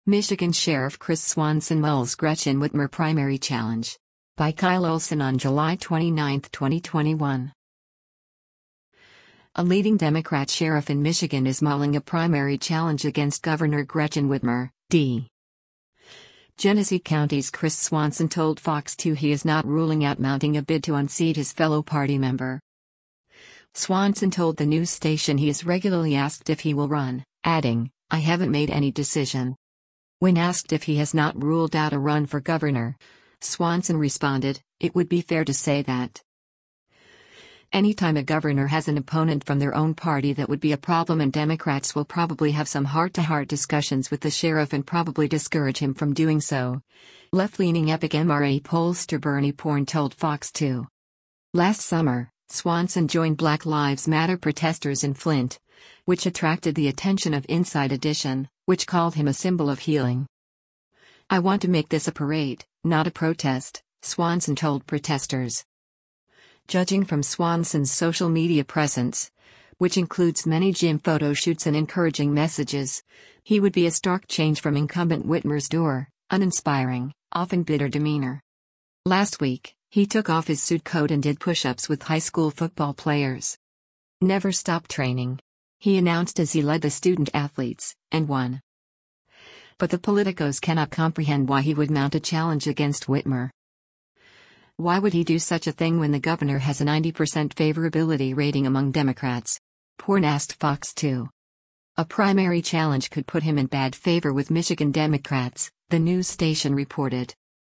Michigan Sheriff Chris Swanson mulls Gretchen Whitmer primary challenge. By Kyle Olson on July 29, 2021. A leading Democrat sheriff in Michigan is mulling a primary challenge against Governor Gretchen Whitmer, D. Genesee County's Chris Swanson told Fox 2 he is not ruling out mounting a bid to unseat his fellow party member. Swanson told the news station he is regularly asked if he will run, adding, "I haven't made any decision." When asked if he has not ruled out a run for governor, Swanson responded, "It would be fair to say that anytime a governor has an opponent from their own party that would be a problem, and Democrats will probably have some heart-to-heart discussions with the sheriff and probably discourage him from doing so," left-leaning Epic MRA pollster Bernie Porn told Fox 2. Last summer, Swanson joined Black Lives Matter protesters in Flint, which attracted the attention of Inside Edition, which called him a symbol of healing. "I want to make this a parade, not a protest," Swanson told protesters. Judging from Swanson's social media presence, which includes many gym photo shoots and encouraging messages, he would be a stark change from incumbent Whitmer's dour, uninspiring, often bitter demeanor. Last week, he took off his suit coat and did push-ups with high school football players. "Never stop training," he announced as he led the student athletes, and won. But the politicos cannot comprehend why he would mount a challenge against Whitmer. Why would he do such a thing when the governor has a 90% favorability rating among Democrats? Porn asked Fox 2. A primary challenge could put him in bad favor with Michigan Democrats, the news station reported.